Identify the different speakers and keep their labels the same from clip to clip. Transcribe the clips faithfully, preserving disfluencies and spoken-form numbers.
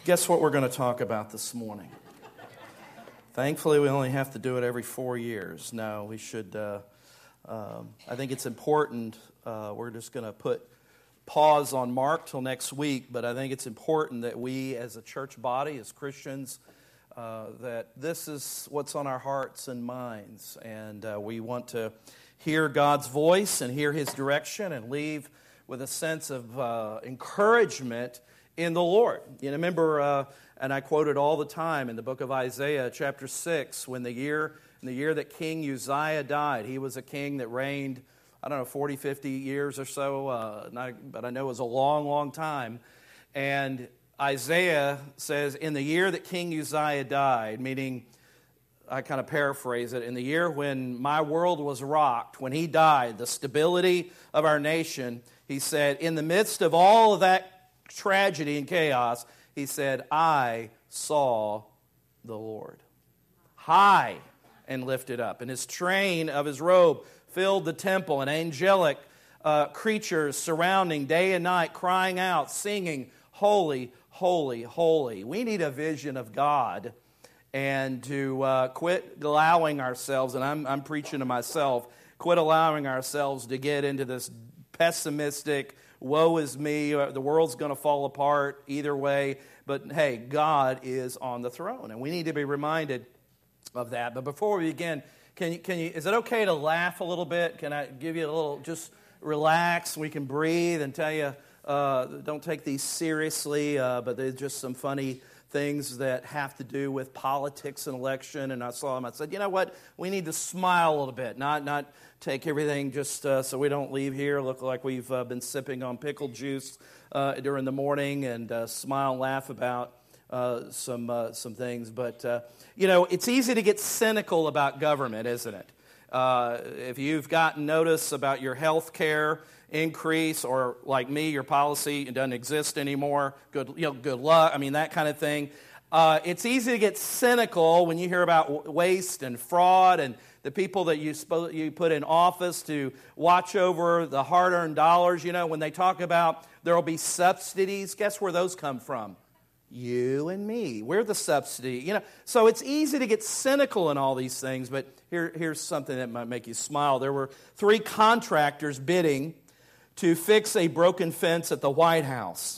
Speaker 1: Guess what we're going to talk about this morning? Thankfully, we only have to do it every four years. No, we should, uh, um, I think it's important. Uh, we're just going to put pause on Mark till next week, but I think it's important that we as a church body, as Christians, uh, that this is what's on our hearts and minds. And uh, we want to hear God's voice and hear His direction and leave with a sense of uh, encouragement in the Lord. You know, remember, uh, and I quote it all the time in the book of Isaiah, chapter six, when the year, in the year that King Uzziah died, he was a king that reigned, I don't know, forty, fifty years or so, uh, not, but I know it was a long, long time. And Isaiah says, in the year that King Uzziah died, meaning, I kind of paraphrase it, in the year when my world was rocked, when he died, the stability of our nation, he said, in the midst of all of that tragedy and chaos, he said, I saw the Lord high and lifted up, and his train of his robe filled the temple, and angelic uh, creatures surrounding day and night, crying out, singing, holy, holy, holy. We need a vision of God, and to uh, quit allowing ourselves, and I'm, I'm preaching to myself, quit allowing ourselves to get into this pessimistic, woe is me, the world's going to fall apart either way. But hey, God is on the throne, and we need to be reminded of that. But before we begin, can you, can you, is it okay to laugh a little bit? Can I give you a little, just relax, we can breathe and tell you, uh, don't take these seriously, uh, but they're just some funny things that have to do with politics and election. And I saw them, I said, you know what, we need to smile a little bit, not not take everything just uh, so we don't leave here look like we've uh, been sipping on pickle juice uh, during the morning, and uh, smile and laugh about uh, some uh, some things. But, uh, you know, it's easy to get cynical about government, isn't it? Uh, if you've gotten notice about your health care increase, or like me, your policy doesn't exist anymore, good, you know, good luck, I mean, that kind of thing. Uh, it's easy to get cynical when you hear about waste and fraud and the people that you spo- you put in office to watch over the hard-earned dollars. You know, when they talk about there will be subsidies, guess where those come from? You and me. We're the subsidy. You know, so it's easy to get cynical in all these things, but here, here's something that might make you smile. There were three contractors bidding to fix a broken fence at the White House.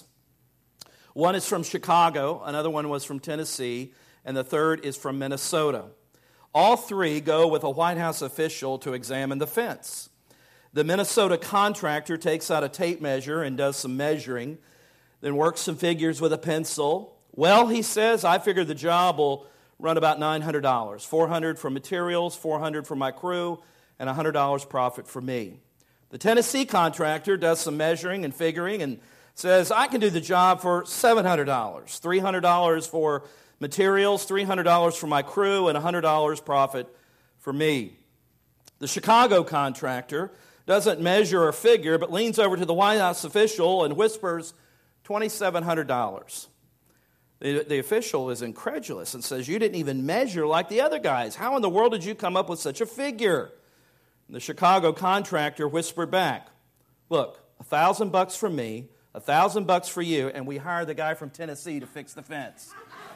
Speaker 1: One is from Chicago, another one was from Tennessee, and the third is from Minnesota. All three go with a White House official to examine the fence. The Minnesota contractor takes out a tape measure and does some measuring, then works some figures with a pencil. Well, he says, I figured the job will run about nine hundred dollars, four hundred dollars for materials, four hundred dollars for my crew, and one hundred dollars profit for me. The Tennessee contractor does some measuring and figuring and says, I can do the job for seven hundred dollars, three hundred dollars for materials, three hundred dollars for my crew, and one hundred dollars profit for me. The Chicago contractor doesn't measure or figure, but leans over to the White House official and whispers, two thousand seven hundred dollars. The, the official is incredulous and says, you didn't even measure like the other guys. How in the world did you come up with such a figure? The Chicago contractor whispered back, look, a thousand bucks for me, a thousand bucks for you, and we hired the guy from Tennessee to fix the fence.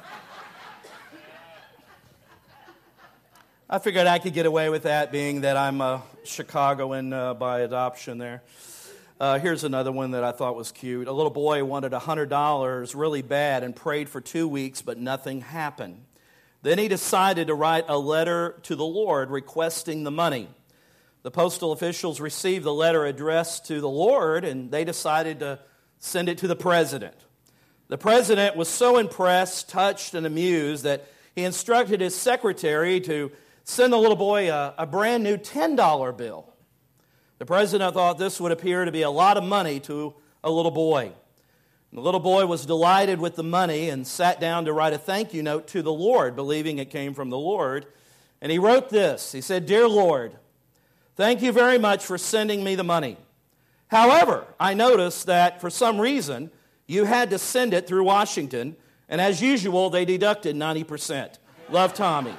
Speaker 1: I figured I could get away with that, being that I'm a Chicagoan uh, by adoption there. Uh, here's another one that I thought was cute. A little boy wanted one hundred dollars really bad and prayed for two weeks, but nothing happened. Then he decided to write a letter to the Lord requesting the money. The postal officials received the letter addressed to the Lord, and they decided to send it to the president. The president was so impressed, touched, and amused that he instructed his secretary to send the little boy a, a brand new ten dollar bill. The president thought this would appear to be a lot of money to a little boy. And the little boy was delighted with the money and sat down to write a thank you note to the Lord, believing it came from the Lord. And he wrote this. He said, Dear Lord, thank you very much for sending me the money. However, I noticed that for some reason you had to send it through Washington, and as usual, they deducted ninety percent. Love, Tommy.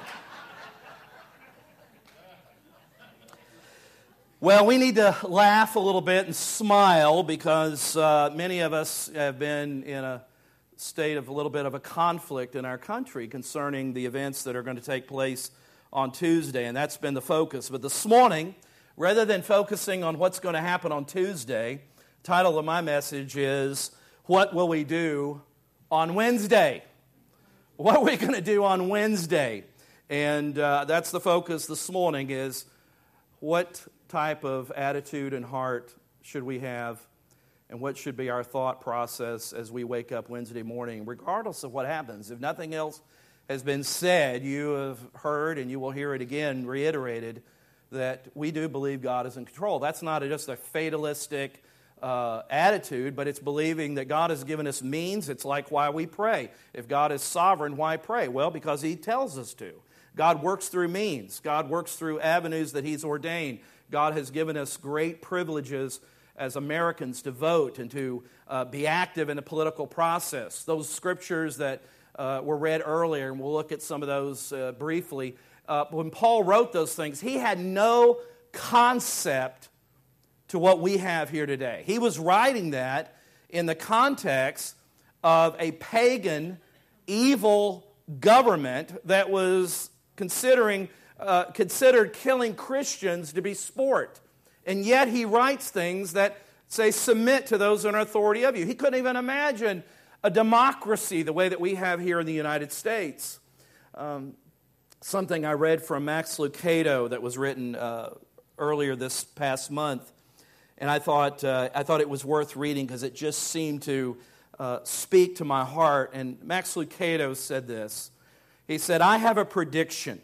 Speaker 1: Well, we need to laugh a little bit and smile because uh, many of us have been in a state of a little bit of a conflict in our country concerning the events that are going to take place on Tuesday, and that's been the focus. But this morning, rather than focusing on what's going to happen on Tuesday, the title of my message is, What Will We Do on Wednesday? What are we going to do on Wednesday? And uh, that's the focus this morning is, what type of attitude and heart should we have, and what should be our thought process as we wake up Wednesday morning, regardless of what happens. If nothing else has been said, you have heard, and you will hear it again reiterated, that we do believe God is in control. That's not just a fatalistic uh, attitude, but it's believing that God has given us means. It's like why we pray. If God is sovereign, why pray? Well, because He tells us to. God works through means. God works through avenues that He's ordained. God has given us great privileges as Americans to vote and to uh, be active in the political process. Those scriptures that uh, were read earlier, and we'll look at some of those uh, briefly. Uh, when Paul wrote those things, he had no concept to what we have here today. He was writing that in the context of a pagan, evil government that was considering uh, considered killing Christians to be sport. And yet he writes things that say, submit to those in authority of you. He couldn't even imagine a democracy the way that we have here in the United States. Um, something I read from Max Lucado that was written uh, earlier this past month, and I thought uh, I thought it was worth reading because it just seemed to uh, speak to my heart. And Max Lucado said this. He said, I have a prediction.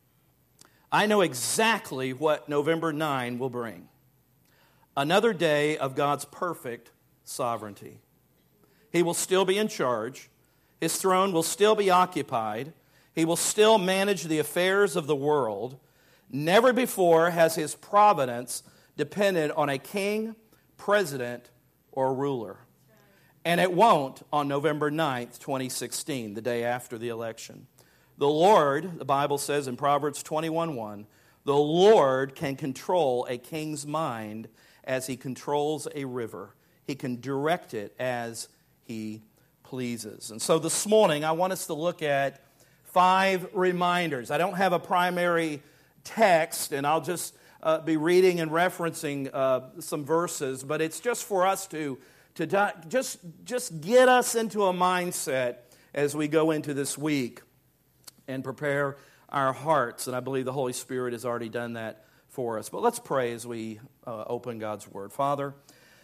Speaker 1: I know exactly what November ninth will bring. Another day of God's perfect sovereignty. He will still be in charge. His throne will still be occupied. He will still manage the affairs of the world. Never before has His providence depended on a king, president, or ruler. And it won't on November ninth, twenty sixteen, the day after the election. The Lord, the Bible says in Proverbs twenty-one one, the Lord can control a king's mind as He controls a river. He can direct it as He pleases. And so this morning, I want us to look at five reminders. I don't have a primary text, and I'll just uh, be reading and referencing uh, some verses, but it's just for us to, to di- just, just get us into a mindset as we go into this week and prepare our hearts. And I believe the Holy Spirit has already done that for us. But let's pray as we uh, open God's Word. Father,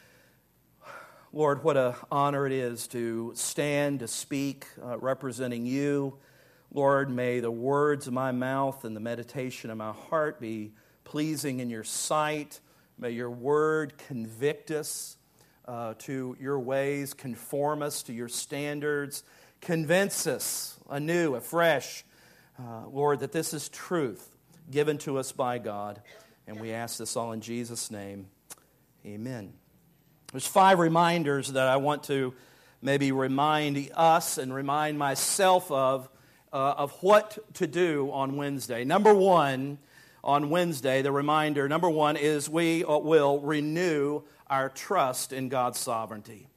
Speaker 1: Lord, what an honor it is to stand, to speak, uh, representing You. Lord, may the words of my mouth and the meditation of my heart be pleasing in Your sight. May Your Word convict us uh, to Your ways, conform us to Your standards, convince us anew, afresh, uh, Lord, that this is truth given to us by God. And we ask this all in Jesus' name. Amen. There's five reminders that I want to maybe remind us and remind myself of, uh, of what to do on Wednesday. Number one, on Wednesday, the reminder, number one, is we will renew our trust in God's sovereignty.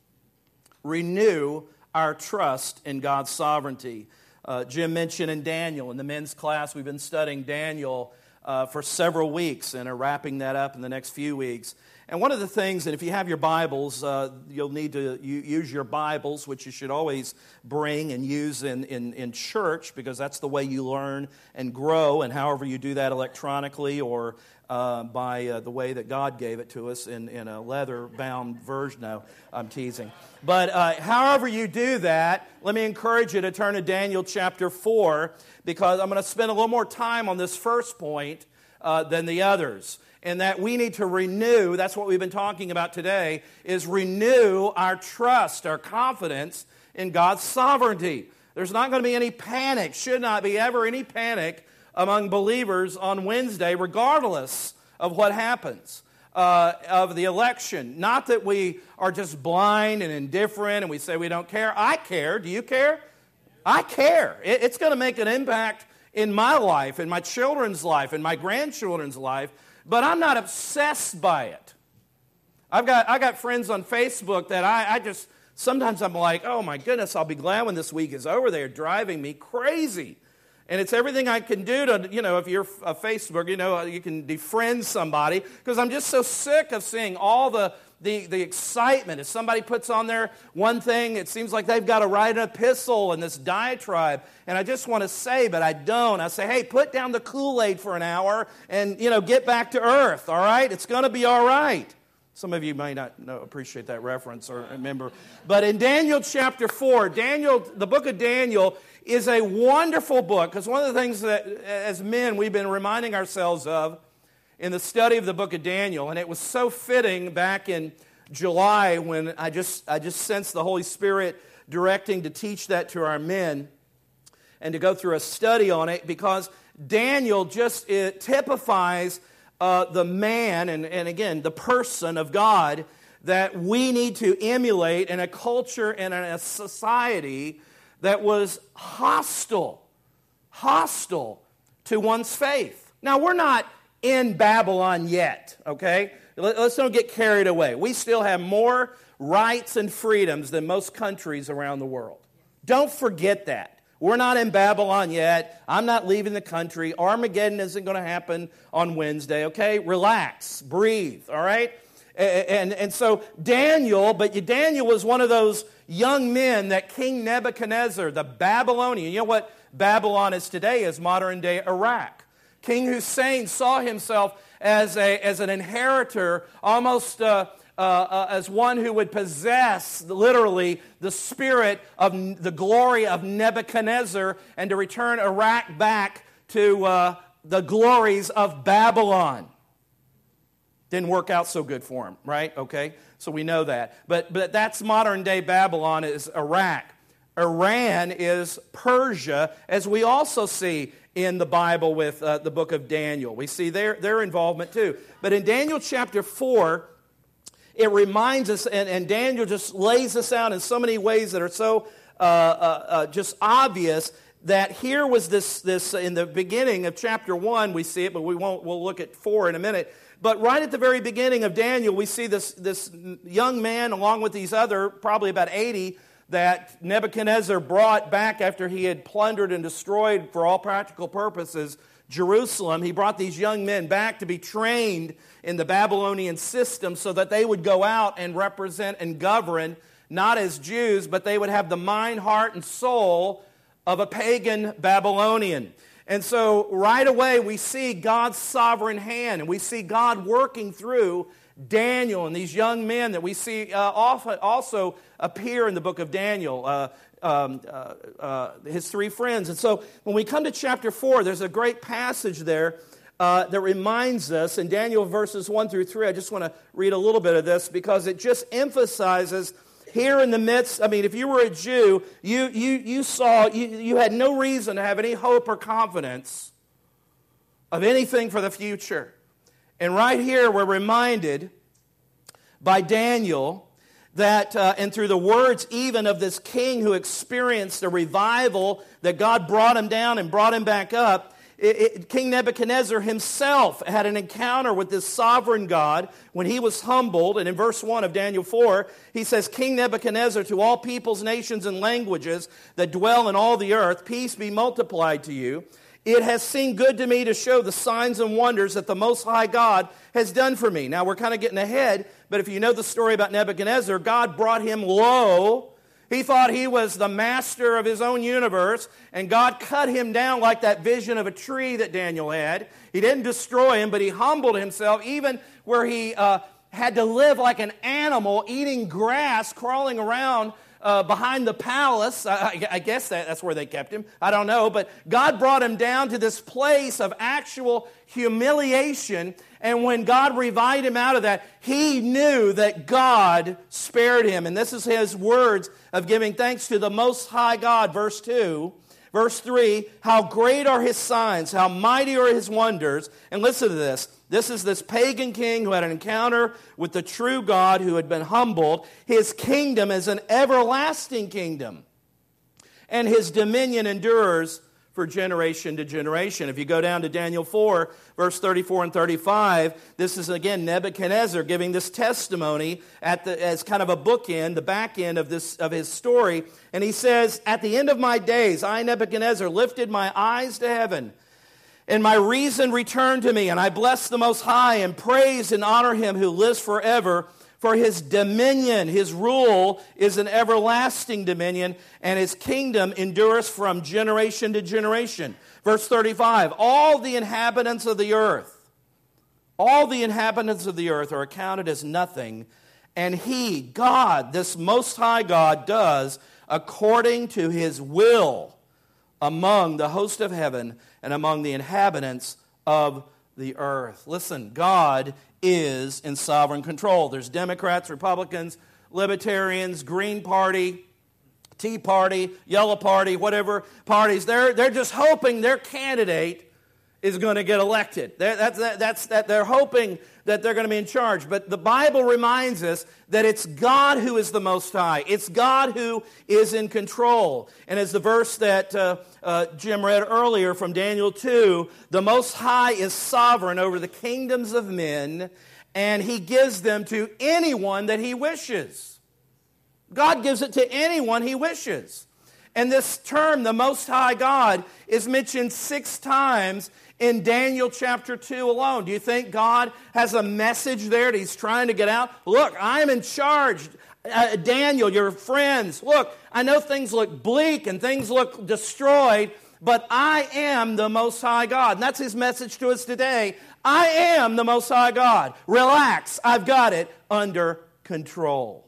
Speaker 1: Renew our trust in God's sovereignty. Uh, Jim mentioned in Daniel, in the men's class, we've been studying Daniel uh, for several weeks and are wrapping that up in the next few weeks. And one of the things, and if you have your Bibles, uh, you'll need to use your Bibles, which you should always bring and use in, in, in church, because that's the way you learn and grow, and however you do that electronically or uh, by uh, the way that God gave it to us in, in a leather-bound version. No, I'm teasing. But uh, however you do that, let me encourage you to turn to Daniel chapter four, because I'm going to spend a little more time on this first point uh, than the others. And that we need to renew, that's what we've been talking about today, is renew our trust, our confidence in God's sovereignty. There's not going to be any panic, should not be ever any panic among believers on Wednesday, regardless of what happens, uh, of the election. Not that we are just blind and indifferent and we say we don't care. I care. Do you care? I care. It, it's going to make an impact in my life, in my children's life, in my grandchildren's life. But I'm not obsessed by it. I've got I got friends on Facebook that I, I just Sometimes I'm like, oh my goodness, I'll be glad when this week is over. They're driving me crazy. And it's everything I can do to, you know, if you're a Facebook, you know, you can defriend somebody, because I'm just so sick of seeing all the, the, the excitement. If somebody puts on there one thing, it seems like they've got to write an epistle in this diatribe. And I just want to say, but I don't. I say, hey, put down the Kool-Aid for an hour and, you know, get back to earth, all right? It's going to be all right. Some of you may not know, appreciate that reference or remember. But in Daniel chapter four, Daniel, the book of Daniel is a wonderful book, because one of the things that as men we've been reminding ourselves of in the study of the book of Daniel, and it was so fitting back in July when I just I just sensed the Holy Spirit directing to teach that to our men and to go through a study on it, because Daniel just it typifies uh, the man and, and again the person of God that we need to emulate in a culture and in a society that was hostile, hostile to one's faith. Now, we're not in Babylon yet, okay? Let's don't get carried away. We still have more rights and freedoms than most countries around the world. Don't forget that. We're not in Babylon yet. I'm not leaving the country. Armageddon isn't going to happen on Wednesday, okay? Relax, breathe, all right? And, and so Daniel, but Daniel was one of those young men that King Nebuchadnezzar, the Babylonian, you know what Babylon is today, is modern-day Iraq. King Hussein saw himself as a as an inheritor, almost uh, uh, uh, as one who would possess, literally, the spirit of the glory of Nebuchadnezzar and to return Iraq back to uh, the glories of Babylon. Didn't work out so good for him, right? Okay, so we know that. But but that's modern-day Babylon is Iraq. Iran is Persia, as we also see in the Bible with uh, the book of Daniel. We see their, their involvement too. But in Daniel chapter four, it reminds us, and, and Daniel just lays this out in so many ways that are so uh, uh, uh, just obvious, that here was this, this in the beginning of chapter one, we see it, but we won't, we'll look at four in a minute. But right at the very beginning of Daniel, we see this, this young man along with these other, probably about eighty, that Nebuchadnezzar brought back after he had plundered and destroyed, for all practical purposes, Jerusalem. He brought these young men back to be trained in the Babylonian system so that they would go out and represent and govern, not as Jews, but they would have the mind, heart, and soul of a pagan Babylonian. And so right away we see God's sovereign hand, and we see God working through Daniel and these young men that we see uh, often also appear in the book of Daniel, uh, um, uh, uh, his three friends. And so when we come to chapter four, there's a great passage there uh, that reminds us, in Daniel verses one through three, I just want to read a little bit of this because it just emphasizes here in the midst, I mean, if you were a Jew, you you you saw, you, you had no reason to have any hope or confidence of anything for the future. And right here we're reminded by Daniel that, uh, and through the words even of this king who experienced a revival, that God brought him down and brought him back up, It, it, King Nebuchadnezzar himself had an encounter with this sovereign God when he was humbled. And in verse one of Daniel four, he says, King Nebuchadnezzar, to all peoples, nations, and languages that dwell in all the earth, peace be multiplied to you. It has seemed good to me to show the signs and wonders that the Most High God has done for me. Now, we're kind of getting ahead, but if you know the story about Nebuchadnezzar, God brought him low. He thought he was the master of his own universe, and God cut him down like that vision of a tree that Daniel had. He didn't destroy him, but he humbled himself, even where he uh, had to live like an animal, eating grass, crawling around uh, behind the palace. I, I guess that, that's where they kept him. I don't know, but God brought him down to this place of actual humiliation. And when God revived him out of that, he knew that God spared him. And this is his words of giving thanks to the Most High God. Verse two. Verse three, how great are his signs, how mighty are his wonders. And listen to this. This is this pagan king who had an encounter with the true God, who had been humbled. His kingdom is an everlasting kingdom, and his dominion endures for generation to generation. If you go down to Daniel four, verse thirty-four and thirty-five, this is again Nebuchadnezzar giving this testimony at the, as kind of a bookend, the back end of, this, of his story. And he says, "At the end of my days, I, Nebuchadnezzar, lifted my eyes to heaven, and my reason returned to me, and I blessed the Most High and praised and honor him who lives forever. For his dominion, his rule, is an everlasting dominion, and his kingdom endures from generation to generation." Verse thirty-five, all the inhabitants of the earth, all the inhabitants of the earth are accounted as nothing, and he, God, this Most High God, does according to his will among the host of heaven and among the inhabitants of the earth. Listen, God is in sovereign control. There's Democrats, Republicans, Libertarians, Green Party, Tea Party, Yellow Party, whatever parties. They're, they're just hoping their candidate is going to get elected. They're, that's, that, that's, that, they're hoping that they're going to be in charge. But the Bible reminds us that it's God who is the Most High. It's God who is in control. And as the verse that uh, uh, Jim read earlier from Daniel two, the Most High is sovereign over the kingdoms of men, and he gives them to anyone that he wishes. God gives it to anyone he wishes. And this term, the Most High God, is mentioned six times in Daniel chapter two alone. Do you think God has a message there that he's trying to get out? Look, I'm in charge. Uh, Daniel, your friends, look, I know things look bleak and things look destroyed, but I am the Most High God. And that's his message to us today. I am the Most High God. Relax, I've got it under control.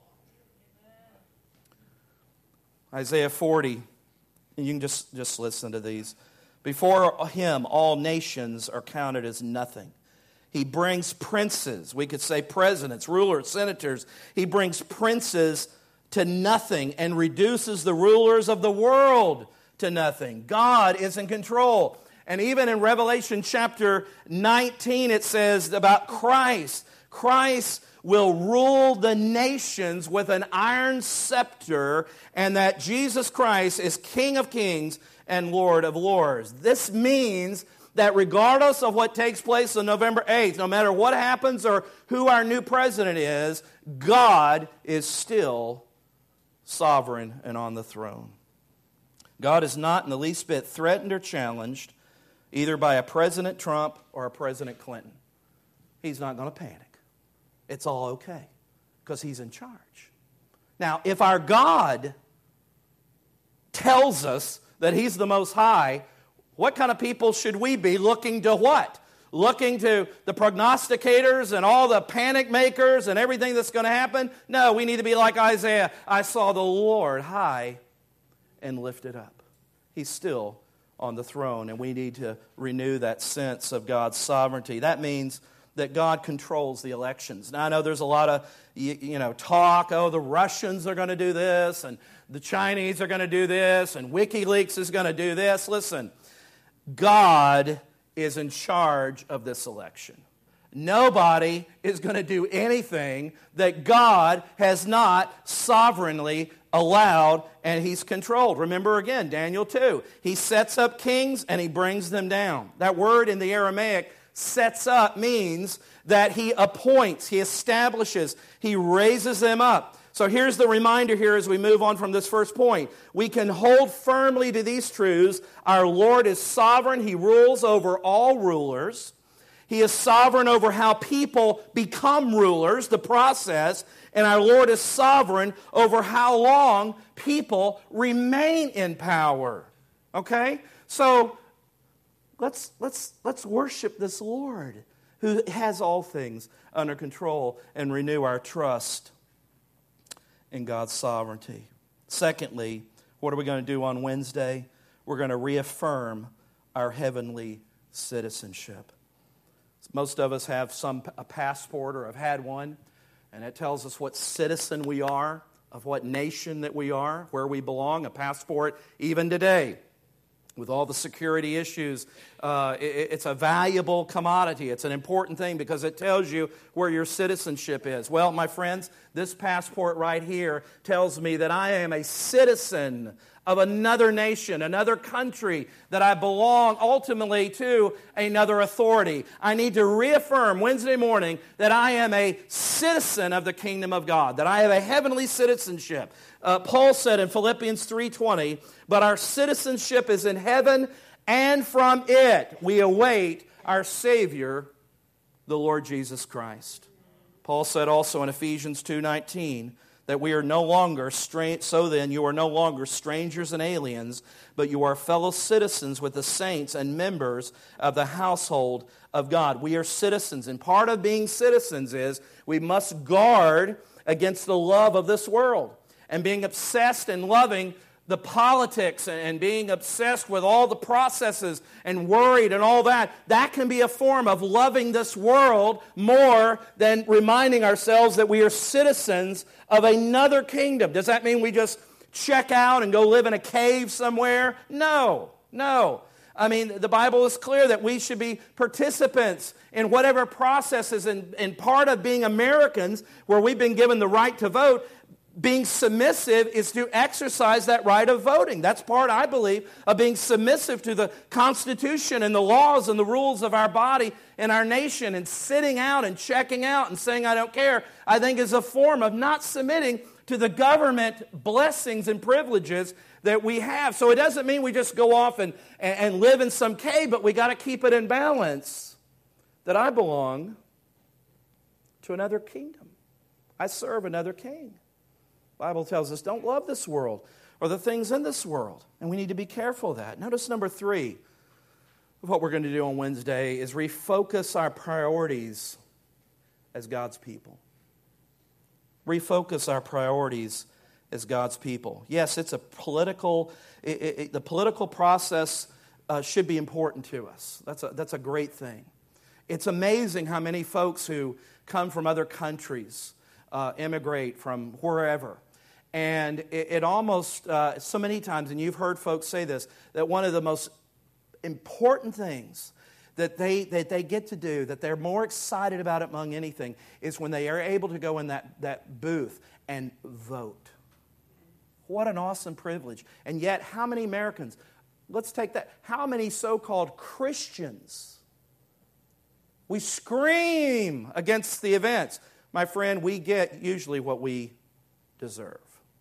Speaker 1: Isaiah forty, and you can just, just listen to these. Before him, all nations are counted as nothing. He brings princes, we could say presidents, rulers, senators. He brings princes to nothing and reduces the rulers of the world to nothing. God is in control. And even in Revelation chapter nineteen, it says about Christ. Christ will rule the nations with an iron scepter, and that Jesus Christ is King of kings and Lord of lords. This means that regardless of what takes place on November eighth, no matter what happens or who our new president is, God is still sovereign and on the throne. God is not in the least bit threatened or challenged either by a President Trump or a President Clinton. He's not going to panic. It's all okay because he's in charge. Now, if our God tells us that he's the Most High, what kind of people should we be looking to what? Looking to the prognosticators and all the panic makers and everything that's going to happen? No, we need to be like Isaiah. I saw the Lord high and lifted up. He's still on the throne, and we need to renew that sense of God's sovereignty. That means that God controls the elections. Now, I know there's a lot of, you, you know, talk, oh, the Russians are going to do this, and the Chinese are going to do this, and WikiLeaks is going to do this. Listen, God is in charge of this election. Nobody is going to do anything that God has not sovereignly allowed and he's controlled. Remember again, Daniel two. He sets up kings and he brings them down. That word in the Aramaic, sets up, means that he appoints, he establishes, he raises them up. So here's the reminder here as we move on from this first point. We can hold firmly to these truths. Our Lord is sovereign. He rules over all rulers. He is sovereign over how people become rulers, the process. And our Lord is sovereign over how long people remain in power. Okay? So let's, let's, let's worship this Lord who has all things under control and renew our trust in God's sovereignty. Secondly, what are we going to do on Wednesday? We're going to reaffirm our heavenly citizenship. Most of us have some a passport or have had one, and it tells us what citizen we are, of what nation that we are, where we belong. A passport, even today, with all the security issues, uh, it, it's a valuable commodity. It's an important thing because it tells you where your citizenship is. Well, my friends, this passport right here tells me that I am a citizen of another nation, another country, that I belong ultimately to another authority. I need to reaffirm Wednesday morning that I am a citizen of the kingdom of God, that I have a heavenly citizenship. Uh, Paul said in Philippians three twenty, but our citizenship is in heaven, and from it we await our Savior, the Lord Jesus Christ. Paul said also in Ephesians two nineteen, that we are no longer strange. So then, you are no longer strangers and aliens, but you are fellow citizens with the saints and members of the household of God. We are citizens, and part of being citizens is we must guard against the love of this world and being obsessed and loving the politics and being obsessed with all the processes and worried and all that. That can be a form of loving this world more than reminding ourselves that we are citizens of another kingdom. Does that mean we just check out and go live in a cave somewhere? No, no. I mean, the Bible is clear that we should be participants in whatever processes, and, and part of being Americans, where we've been given the right to vote, being submissive is to exercise that right of voting. That's part, I believe, of being submissive to the Constitution and the laws and the rules of our body and our nation, and sitting out and checking out and saying, I don't care, I think is a form of not submitting to the government blessings and privileges that we have. So it doesn't mean we just go off and, and live in some cave, but we got to keep it in balance, that I belong to another kingdom. I serve another king. The Bible tells us don't love this world or the things in this world. And we need to be careful of that. Notice number three of what we're going to do on Wednesday is refocus our priorities as God's people. Refocus our priorities as God's people. Yes, it's a political, it, it, the political process uh, should be important to us. That's a, that's a great thing. It's amazing how many folks who come from other countries uh, immigrate from wherever. And it, it almost, uh, so many times, and you've heard folks say this, that one of the most important things that they that they get to do, that they're more excited about it among anything, is when they are able to go in that, that booth and vote. What an awesome privilege. And yet, how many Americans, let's take that, how many so-called Christians, we scream against the events. My friend, we get usually what we deserve.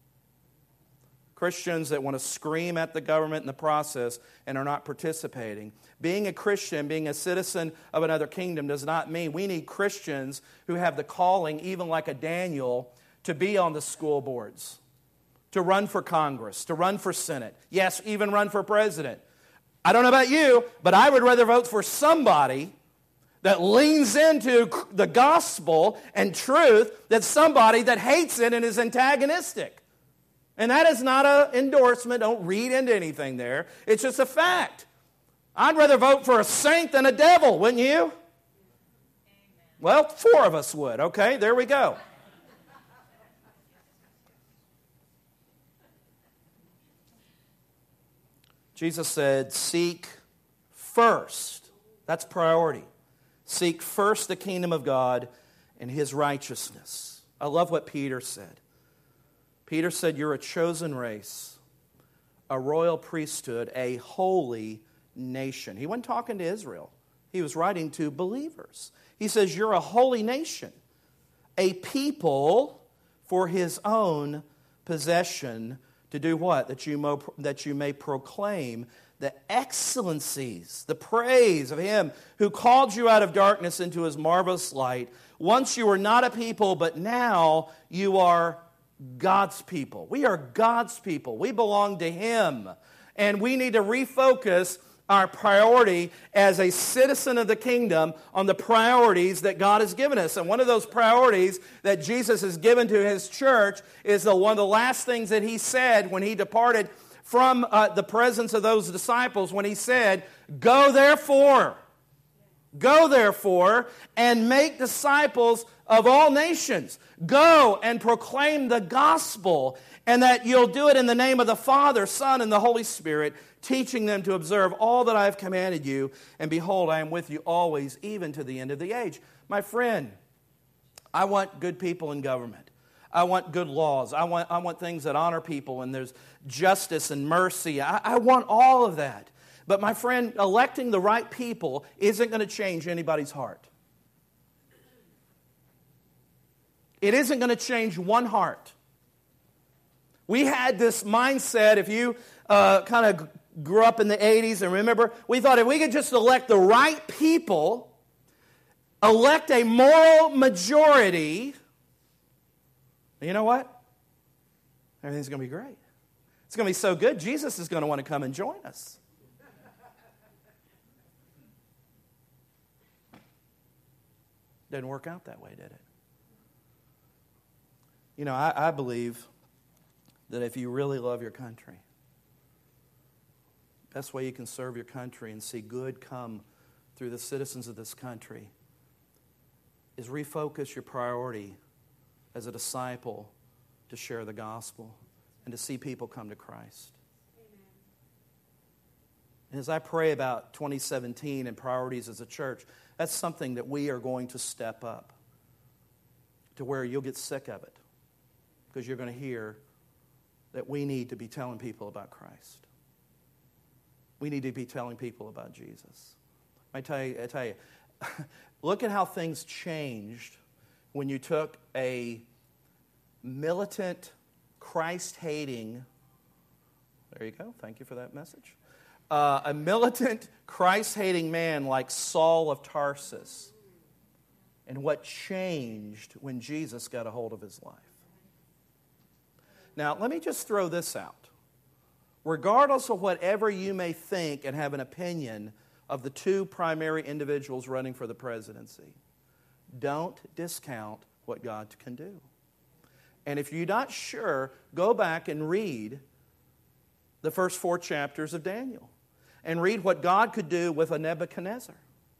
Speaker 1: Christians that want to scream at the government in the process and are not participating. Being a Christian, being a citizen of another kingdom does not mean we need Christians who have the calling, even like a Daniel, to be on the school boards, to run for Congress, to run for Senate. Yes, even run for president. I don't know about you, but I would rather vote for somebody that leans into the gospel and truth than somebody that hates it and is antagonistic. And that is not an endorsement. Don't read into anything there. It's just a fact. I'd rather vote for a saint than a devil, wouldn't you? Amen. Well, four of us would. Okay, there we go. Jesus said, seek first. That's priority. Seek first the kingdom of God and His righteousness. I love what Peter said. Peter said, you're a chosen race, a royal priesthood, a holy nation. He wasn't talking to Israel. He was writing to believers. He says, you're a holy nation, a people for His own possession, to do what? That you may, that you may proclaim the excellencies, the praise of Him who called you out of darkness into His marvelous light. Once you were not a people, but now you are God's people. We are God's people. We belong to Him. And we need to refocus our priority as a citizen of the kingdom on the priorities that God has given us. And one of those priorities that Jesus has given to His church is the one of the last things that He said when He departed from uh, the presence of those disciples, when He said, go therefore, go therefore, and make disciples of all nations. Go and proclaim the gospel, and that you'll do it in the name of the Father, Son, and the Holy Spirit, teaching them to observe all that I have commanded you. And behold, I am with you always, even to the end of the age. My friend, I want good people in government. I want good laws. I want, I want things that honor people, and there's justice and mercy. I, I want all of that. But my friend, electing the right people isn't going to change anybody's heart. It isn't going to change one heart. We had this mindset, if you uh, kind of grew up in the eighties and remember, we thought if we could just elect the right people, elect a moral majority, you know what? Everything's going to be great. It's going to be so good, Jesus is going to want to come and join us. Didn't work out that way, did it? You know, I, I believe that if you really love your country, best way you can serve your country and see good come through the citizens of this country is refocus your priority as a disciple to share the gospel and to see people come to Christ. Amen. And as I pray about twenty seventeen and priorities as a church, that's something that we are going to step up to where you'll get sick of it because you're going to hear that we need to be telling people about Christ. We need to be telling people about Jesus. I tell you, I tell you, look at how things changed when you took a militant, Christ-hating, there you go, thank you for that message, uh, a militant, Christ-hating man like Saul of Tarsus, and what changed when Jesus got a hold of his life. Now, let me just throw this out. Regardless of whatever you may think and have an opinion of the two primary individuals running for the presidency, don't discount what God can do. And if you're not sure, go back and read the first four chapters of Daniel and read what God could do with a Nebuchadnezzar,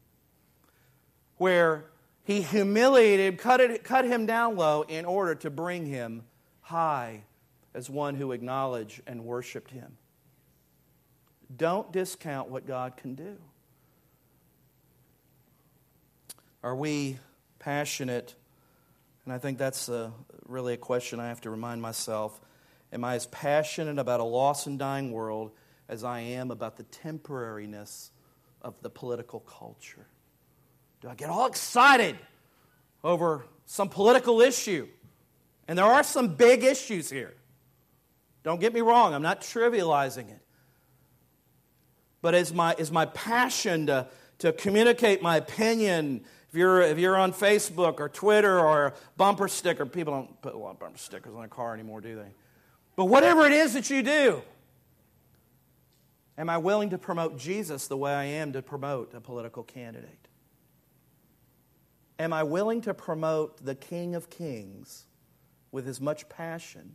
Speaker 1: where he humiliated, cut, it, cut him down low in order to bring him high as one who acknowledged and worshiped him. Don't discount what God can do. Are we passionate? And I think that's a, really a question I have to remind myself. Am I as passionate about a lost and dying world as I am about the temporariness of the political culture? Do I get all excited over some political issue? And there are some big issues here. Don't get me wrong, I'm not trivializing it. But is my, is my passion to, to communicate my opinion, if you're, if you're on Facebook or Twitter or a bumper sticker, people don't put a lot of bumper stickers on a car anymore, do they? But whatever it is that you do, am I willing to promote Jesus the way I am to promote a political candidate? Am I willing to promote the King of Kings with as much passion?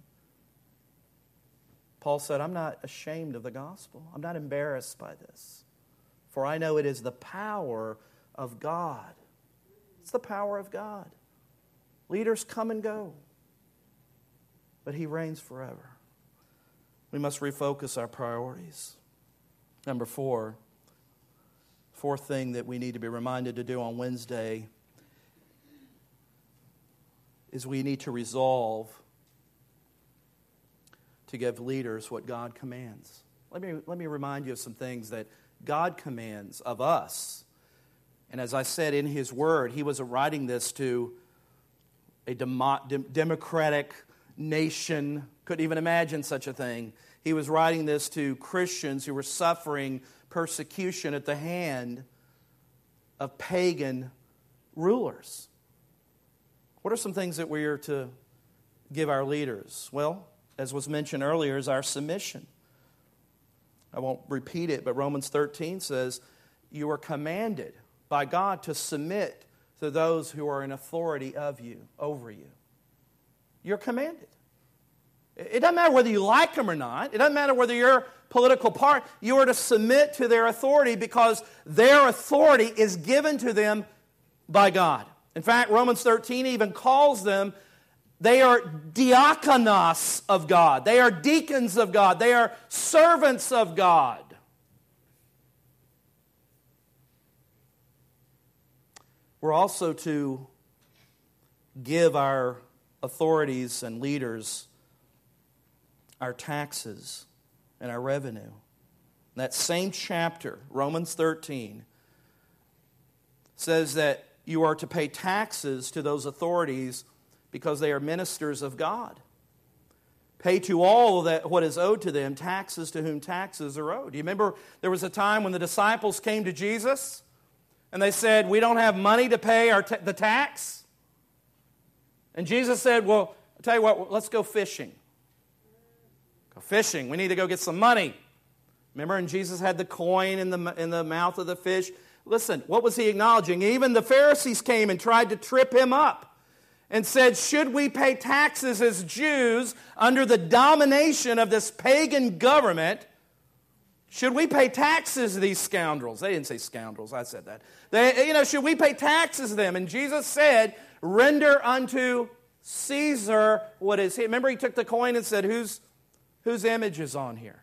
Speaker 1: Paul said, I'm not ashamed of the gospel. I'm not embarrassed by this. For I know it is the power of God. It's the power of God. Leaders come and go, but He reigns forever. We must refocus our priorities. Number four, fourth thing that we need to be reminded to do on Wednesday is we need to resolve to give leaders what God commands. Let me, let me remind you of some things that God commands of us. And as I said in His Word, He was writing this to a demo, de- democratic nation. Couldn't even imagine such a thing. He was writing this to Christians who were suffering persecution at the hand of pagan rulers. What are some things that we are to give our leaders? Well, as was mentioned earlier, is our submission. I won't repeat it, but Romans thirteen says, you are commanded by God to submit to those who are in authority of you, over you. You're commanded. It doesn't matter whether you like them or not. It doesn't matter whether you're political party. You are to submit to their authority because their authority is given to them by God. In fact, Romans thirteen even calls them, they are diakonos of God. They are deacons of God. They are servants of God. We're also to give our authorities and leaders our taxes and our revenue. In that same chapter, Romans thirteen, says that you are to pay taxes to those authorities because they are ministers of God. Pay to all that what is owed to them, taxes to whom taxes are owed. Do you remember there was a time when the disciples came to Jesus and they said, we don't have money to pay our ta- the tax? And Jesus said, well, I'll tell you what, let's go fishing. Go fishing. We need to go get some money. Remember, and Jesus had the coin in the, in the mouth of the fish. Listen, what was he acknowledging? Even the Pharisees came and tried to trip him up and said, should we pay taxes as Jews under the domination of this pagan government? Should we pay taxes to these scoundrels? They didn't say scoundrels, I said that. They, you know, should we pay taxes to them? And Jesus said, render unto Caesar what is his. Remember, he took the coin and said, whose, whose image is on here?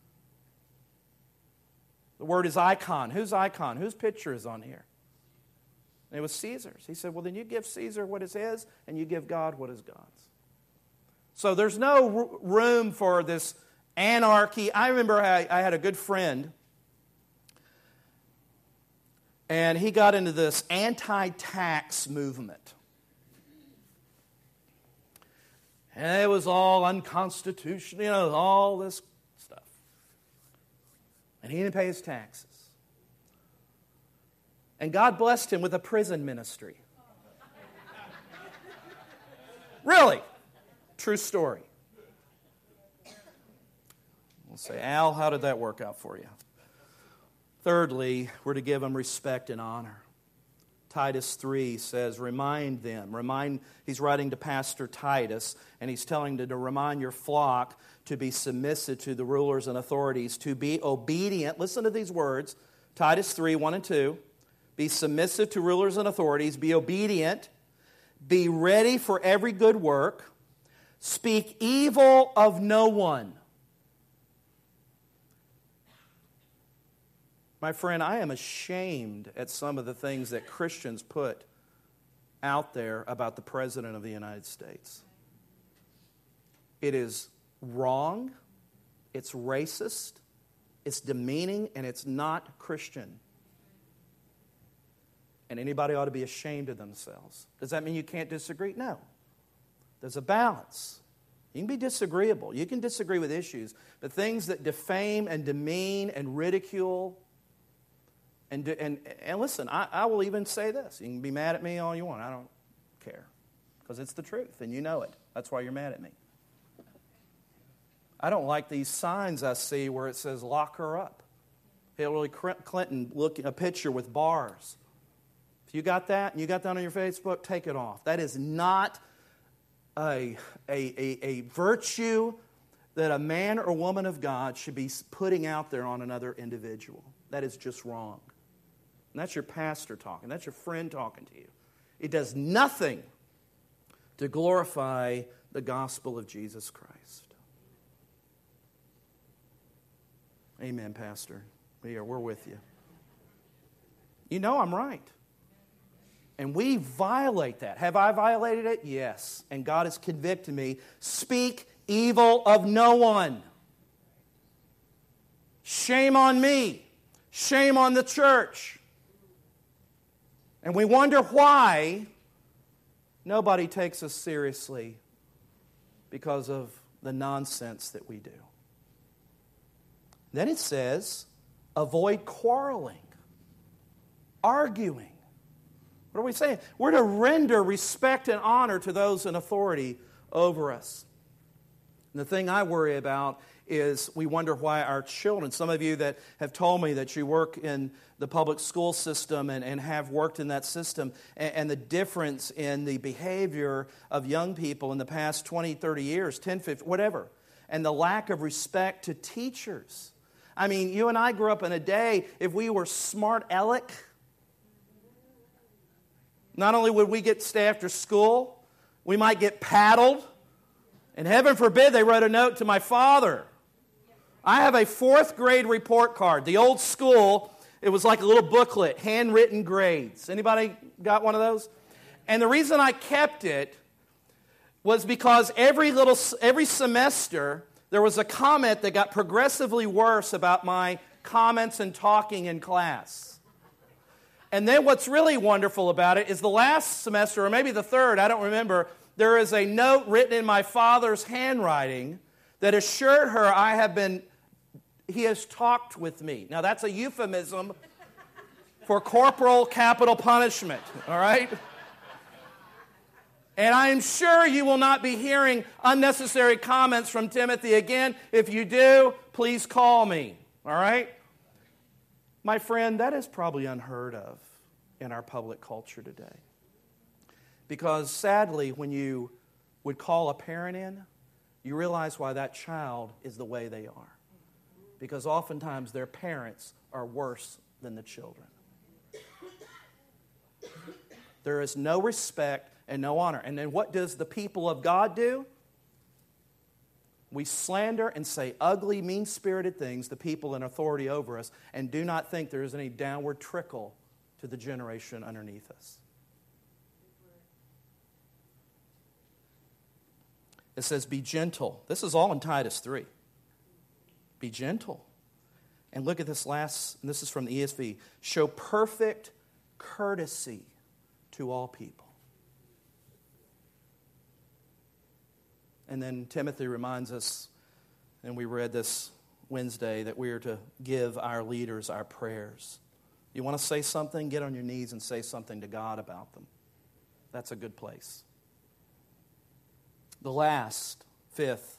Speaker 1: The word is icon. Whose icon? Whose picture is on here? And it was Caesar's. He said, well, then you give Caesar what is his, and you give God what is God's. So there's no r- room for this anarchy. I remember I, I had a good friend, and he got into this anti-tax movement. And it was all unconstitutional, you know, all this stuff. And he didn't pay his taxes. And God blessed him with a prison ministry. Really. True story. We'll say, Al, how did that work out for you? Thirdly, we're to give them respect and honor. Titus three says, remind them. Remind. He's writing to Pastor Titus, and he's telling them to remind your flock to be submissive to the rulers and authorities, to be obedient. Listen to these words. Titus three, one and two. Be submissive to rulers and authorities. Be obedient. Be ready for every good work. Speak evil of no one. My friend, I am ashamed at some of the things that Christians put out there about the President of the United States. It is wrong, it's racist, it's demeaning, and it's not Christian. And anybody ought to be ashamed of themselves. Does that mean you can't disagree? No. There's a balance. You can be disagreeable. You can disagree with issues. But things that defame and demean and ridicule, and and, and listen, I, I will even say this. You can be mad at me all you want. I don't care. Because it's the truth, and you know it. That's why you're mad at me. I don't like these signs I see where it says, lock her up. Hillary Clinton looking a picture with bars. If you got that and you got that on your Facebook, take it off. That is not a, a, a, a virtue that a man or woman of God should be putting out there on another individual. That is just wrong. And that's your pastor talking. That's your friend talking to you. It does nothing to glorify the gospel of Jesus Christ. Amen, Pastor. We are, we're with you. You know I'm right. And we violate that. Have I violated it? Yes. And God has convicted me. Speak evil of no one. Shame on me. Shame on the church. And we wonder why nobody takes us seriously because of the nonsense that we do. Then it says, avoid quarreling, arguing. What are we saying? We're to render respect and honor to those in authority over us. And the thing I worry about is we wonder why our children, some of you that have told me that you work in the public school system and, and have worked in that system, and, and the difference in the behavior of young people in the past twenty, thirty years, ten, fifteen, whatever, and the lack of respect to teachers. I mean, you and I grew up in a day, if we were smart aleck, not only would we get to stay after school, we might get paddled. And heaven forbid they wrote a note to my father. I have a fourth grade report card. The old school, it was like a little booklet, handwritten grades. Anybody got one of those? And the reason I kept it was because every little every semester there was a comment that got progressively worse about my comments and talking in class. And then what's really wonderful about it is the last semester, or maybe the third, I don't remember, there is a note written in my father's handwriting that assured her I have been, he has talked with me. Now that's a euphemism for corporal capital punishment, all right? And I am sure you will not be hearing unnecessary comments from Timothy again. If you do, please call me, all right? My friend, that is probably unheard of in our public culture today. Because sadly, when you would call a parent in, you realize why that child is the way they are. Because oftentimes their parents are worse than the children. There is no respect and no honor. And then what does the people of God do? We slander and say ugly, mean-spirited things to people in authority over us and do not think there is any downward trickle to the generation underneath us. It says, be gentle. This is all in Titus three. Be gentle. And look at this last, and this is from the E S V. Show perfect courtesy to all people. And then Timothy reminds us, and we read this Wednesday, that we are to give our leaders our prayers. You want to say something? Get on your knees and say something to God about them. That's a good place. The last, fifth,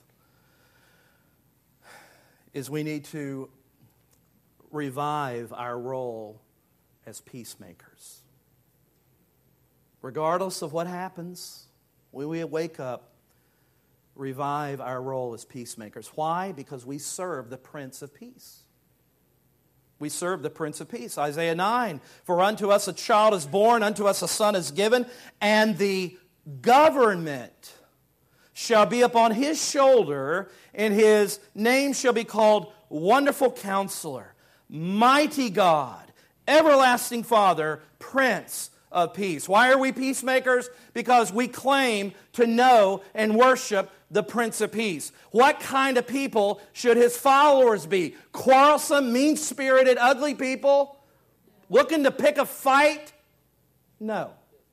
Speaker 1: is we need to revive our role as peacemakers. Regardless of what happens, when we wake up, revive our role as peacemakers. Why? Because we serve the Prince of Peace. We serve the Prince of Peace. Isaiah nine, for unto us a child is born, unto us a son is given, and the government shall be upon his shoulder, and his name shall be called Wonderful Counselor, Mighty God, Everlasting Father, Prince of Peace. Why are we peacemakers? Because we claim to know and worship the Prince of Peace. What kind of people should his followers be? Quarrelsome, mean-spirited, ugly people? Looking to pick a fight? No.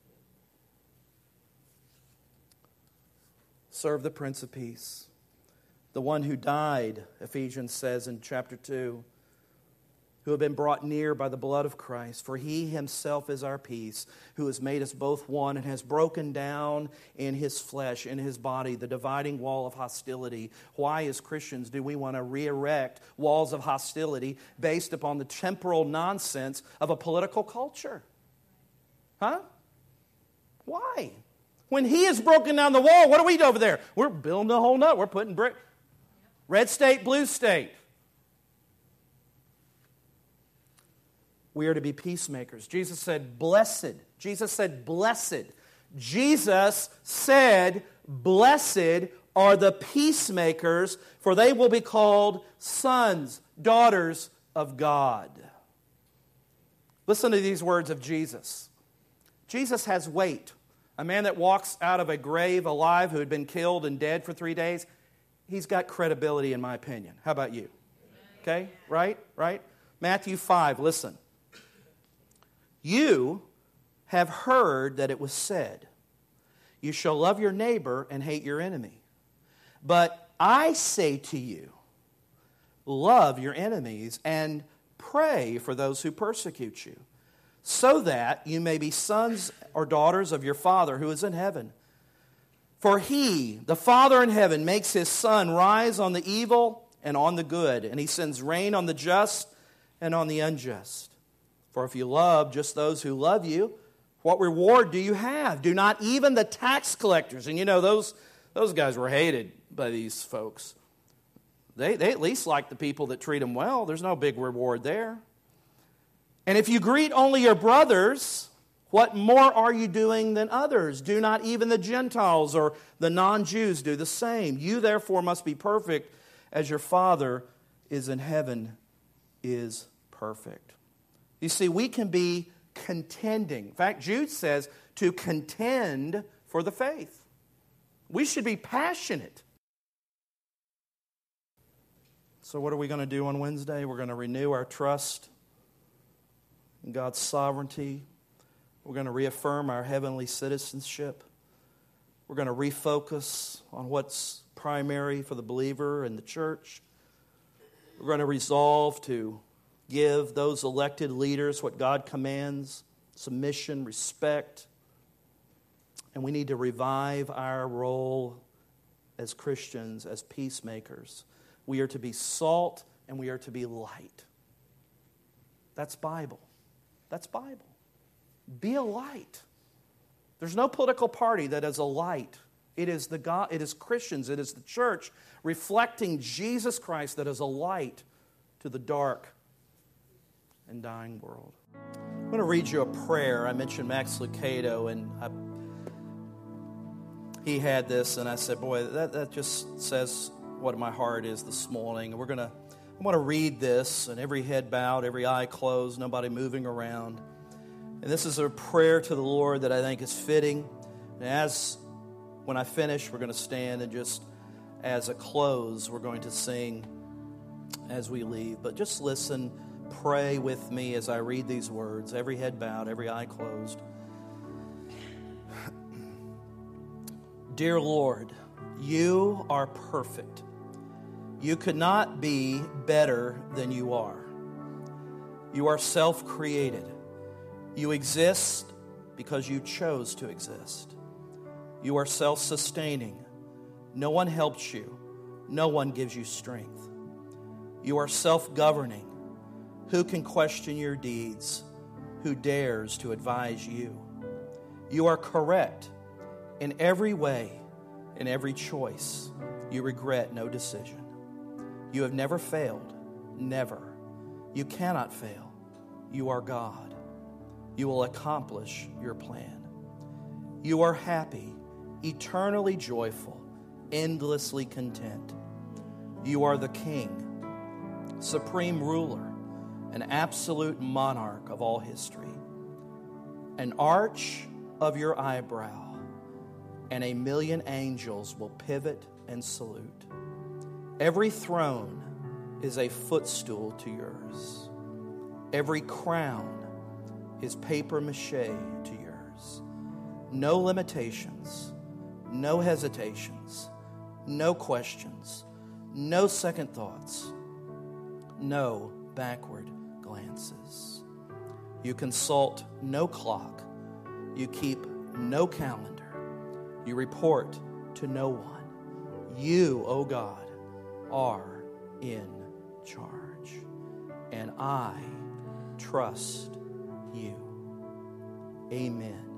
Speaker 1: Serve the Prince of Peace. The one who died, Ephesians says in chapter two, who have been brought near by the blood of Christ. For he himself is our peace, who has made us both one and has broken down in his flesh, in his body, the dividing wall of hostility. Why, as Christians, do we want to re-erect walls of hostility based upon the temporal nonsense of a political culture? Huh? Why? When he has broken down the wall, what do we do over there? We're building a whole nut. We're putting brick. Red state, blue state. We are to be peacemakers. Jesus said, blessed. Jesus said, blessed. Jesus said, blessed are the peacemakers, for they will be called sons, daughters of God. Listen to these words of Jesus. Jesus has weight. A man that walks out of a grave alive who had been killed and dead for three days, he's got credibility in my opinion. How about you? Okay, right, right? Matthew five, listen. You have heard that it was said, you shall love your neighbor and hate your enemy. But I say to you, love your enemies and pray for those who persecute you, so that you may be sons or daughters of your Father who is in heaven. For he, the Father in heaven, makes his sun rise on the evil and on the good, and he sends rain on the just and on the unjust. For if you love just those who love you, what reward do you have? Do not even the tax collectors, and you know, those, those guys were hated by these folks. They, they at least like the people that treat them well. There's no big reward there. And if you greet only your brothers, what more are you doing than others? Do not even the Gentiles or the non-Jews do the same? You therefore must be perfect as your Father is in heaven is perfect. You see, we can be contending. In fact, Jude says to contend for the faith. We should be passionate. So what are we going to do on Wednesday? We're going to renew our trust in God's sovereignty. We're going to reaffirm our heavenly citizenship. We're going to refocus on what's primary for the believer and the church. We're going to resolve to give those elected leaders what God commands, submission, respect. And we need to revive our role as Christians, as peacemakers. We are to be salt and we are to be light. That's Bible. That's Bible. Be a light. There's no political party that is a light. It is the God, it is Christians, it is the church reflecting Jesus Christ that is a light to the dark and dying world. I'm going to read you a prayer. I mentioned Max Lucado, and I, he had this, and I said, boy, that, that just says what my heart is this morning. We're going to, I want to read this, and every head bowed, every eye closed, nobody moving around. And this is a prayer to the Lord that I think is fitting. And as, when I finish, we're going to stand, and just as a close, we're going to sing as we leave. But just listen, pray with me as I read these words, every head bowed, every eye closed. Dear Lord, you are perfect. You could not be better than you are. You are self-created. You exist because you chose to exist. You are self-sustaining. No one helps you. No one gives you strength. You are self-governing. Who can question your deeds? Who dares to advise you? You are correct in every way, in every choice. You regret no decision. You have never failed, never. You cannot fail. You are God. You will accomplish your plan. You are happy, eternally joyful, endlessly content. You are the King, supreme ruler, an absolute monarch of all history. An arch of your eyebrow, and a million angels will pivot and salute. Every throne is a footstool to yours. Every crown is paper mache to yours. No limitations, no hesitations, no questions, no second thoughts, no backward glances. You consult no clock. You keep no calendar. You report to no one. You, O God, are in charge. And I trust you. Amen.